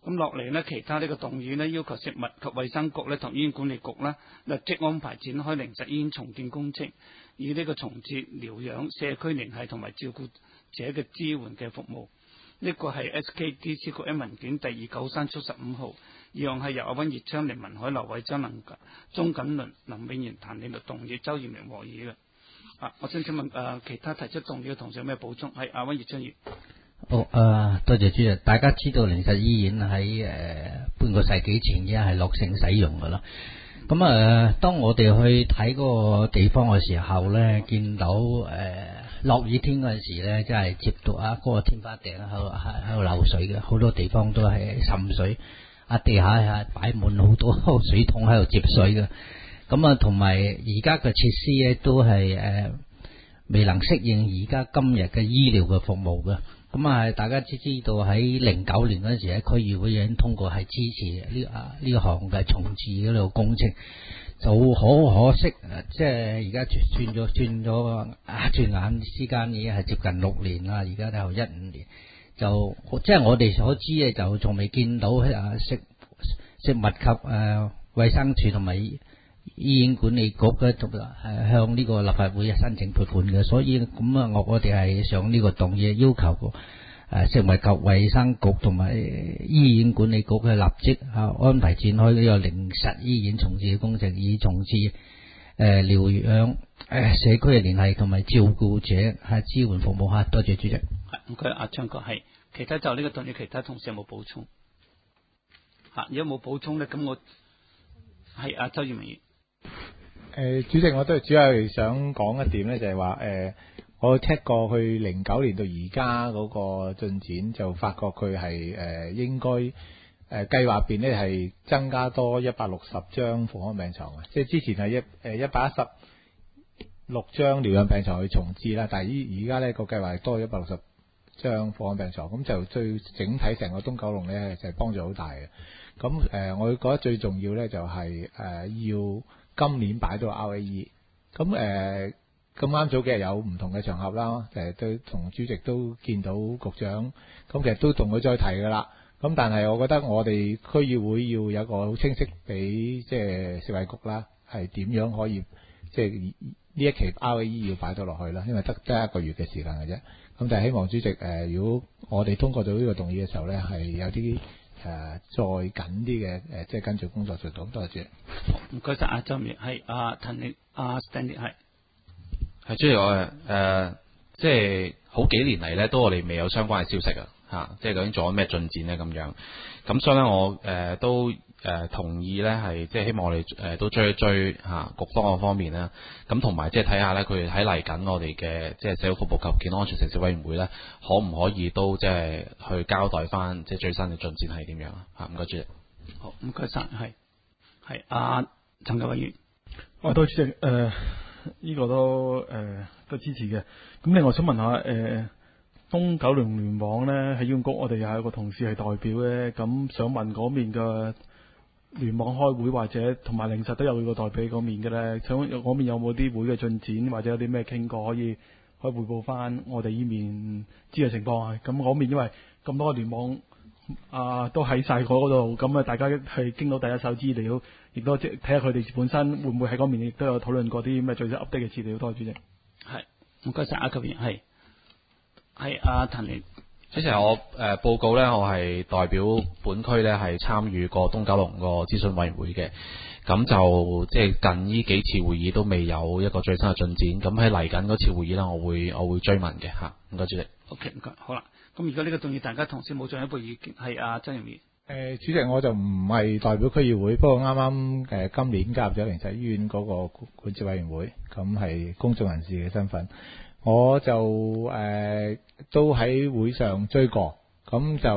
咁落嚟呢，其他呢個動議呢，要求食物及衛生局呢同醫院管理局呢立即安排展開靈實醫院重建工程，以呢個重置療養、社區聯繫同埋照顧者嘅支援嘅服務。呢個係 SKDC 局一文件第293/75號，議案係由阿溫業昌、凌文海、劉偉章、鍾錦麟、林永賢、譚詠麟動議，周延明和議嘅。我想請問其他提出動議嘅同事有咩補充？係阿溫業昌議員。 好，多謝主席。大家知道靈實醫院喺半個世紀前已經係落成使用噶啦。咁當我哋去睇嗰個地方嘅時候咧，見到落雨天嗰陣時咧，真係接到嗰個天花頂喺度漏水嘅，好多地方都係滲水，地下擺滿好多水桶喺度接水嘅。咁同埋而家嘅設施咧都係未能適應而家今日嘅醫療嘅服務嘅。大家知道喺09年嗰陣時喺區議會已經通過係支持呢項嘅重置嗰度工程，就可惜即係而家轉眼之間已經係接近6年啦，而家就15年，就即係我哋所知嘅就仲未見到食物及衛生署同埋醫院管理局咧，向呢個立法會申請撥款嘅，所以我哋係上呢個動議要求食物及衛生局同埋醫院管理局嘅立即安排展開呢個靈實醫院重置嘅工程，以重置療養社區嘅聯繫同埋照顧者支援服務。多謝主席。 唔該，阿張國係。其他就呢個動議，其他同事有冇補充？如果冇補充咧，咁我係阿周延明議員。 主席，我都主要係想講一點咧，就係話我 check 過去09年到而家嗰個進展，就發覺佢係應該計劃入邊咧係增加多160張復康病床嘅，即係之前係116張療養病床去重置啦，但係而家咧個計劃係多160張復康病床，咁就對整體成個東九龍咧就係幫助好大嘅。咁我覺得最重要咧就係要今年擺到 RAE， 咁啱早幾日有唔同嘅場合啦，都同主席都見到局長，咁其實都同佢再提噶啦。咁但係我覺得我哋區議會要有一個好清晰俾即係食衞局啦，係點樣可以即係呢一期 RAE 要擺到落去啦，因為得1個月嘅時間嘅啫。咁但係希望主席如果我哋通過到呢個動議嘅時候咧，係有啲再緊啲嘅即係跟住工作做到。多謝。 唔該晒，阿周明係阿陳力阿 Stanley 係主席，我即係好幾年嚟咧，都我哋未有相關嘅消息即係究竟做咗咩進展咧咁樣。咁所以咧，我都同意咧，係即係希望我哋都追一追局方方面啦。咁同埋即係睇下咧，佢哋喺嚟緊我哋嘅即係社會服務及健康安全城市委員會咧，可唔可以都即係去交代翻即係最新嘅進展係點樣唔該主席。 好，唔該晒，係阿陳國偉議員。 多謝主席，呢個都支持嘅。咁另外想問下東九龍聯網咧喺醫院局，我哋有一個同事係代表咧，咁想問嗰面嘅聯網開會或者同埋靈實都有個代表嗰面嘅咧，想嗰面有冇啲會嘅進展或者有啲咩傾過可以匯報翻我哋呢面知嘅情況啊？咁嗰面因為咁多個聯網都喺晒嗰度，咁大家係經到第一手資料，亦都即係睇下佢哋本身會唔會喺嗰面亦都有討論過啲咩最新 update 嘅資料。多謝主席。 係，唔該晒，阿級員係阿陳連。 主席，我報告咧，我係代表本區咧係參與過東九龍個諮詢委員會嘅，咁就即係近呢幾次會議都未有一個最新嘅進展，咁喺嚟緊嗰次會議咧，我會追問嘅嚇。唔該主席。 OK， 唔該，好啦。咁如果呢個動議大家同事冇進一步意見，係阿曾永業。 主席，我就唔係代表區議會，不過啱啱今年加入咗靈實醫院嗰個管治委員會，咁係公眾人士嘅身份，我就都喺會上追過，咁就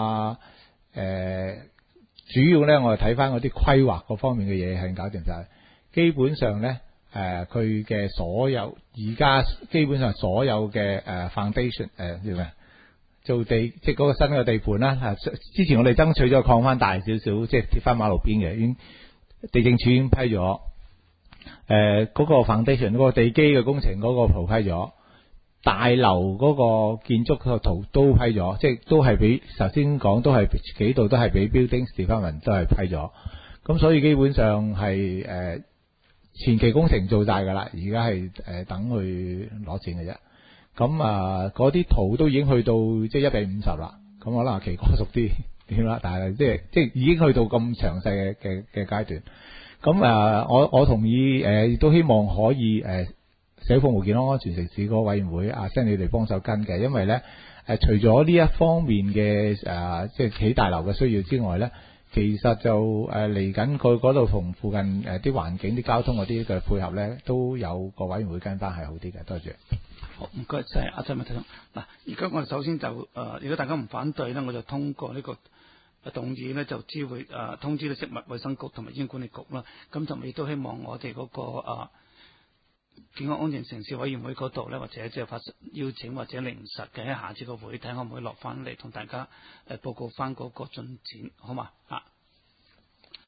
主要咧我係睇翻嗰啲規劃嗰方面嘅嘢係搞掂晒，基本上咧佢嘅所有而家基本上所有嘅foundation 叫咩？做地即係嗰個新嘅地盤啦，之前我哋爭取咗擴翻大少少，即係貼翻馬路邊嘅，已經地政署已經批咗。嗰個 foundation 嗰個地基嘅工程嗰個圖批咗， 大樓嗰個建築個圖都批咗，即係都係俾頭先講都係幾度都係俾 Buildings Department 都係批咗，咁所以基本上係前期工程做晒㗎啦，而家係等佢攞錢嘅啫。咁嗰啲圖都已經去到即係1:50啦，咁可能奇哥熟啲點啦，但係即係已經去到咁詳細嘅階段。咁我同意亦都希望可以社會服務健康安全城市嗰個委員會send你哋幫手跟嘅，因為咧除咗呢一方面嘅即係起大樓嘅需要之外咧，其實就嚟緊佢嗰度同附近啲環境、啲交通嗰啲嘅配合咧，都有個委員會跟翻係好啲嘅。多謝。 好，唔該晒阿陳文生。嗱，而家我哋首先就如果大家唔反對咧，我就通過呢個動議咧，就知會通知咧食物衛生局同埋醫院管理局啦。咁就亦都希望我哋嗰個健康安全城市委員會嗰度咧，或者即係發邀請或者臨時嘅喺下次個會睇可唔可以落翻嚟同大家報告翻嗰個進展，好嘛？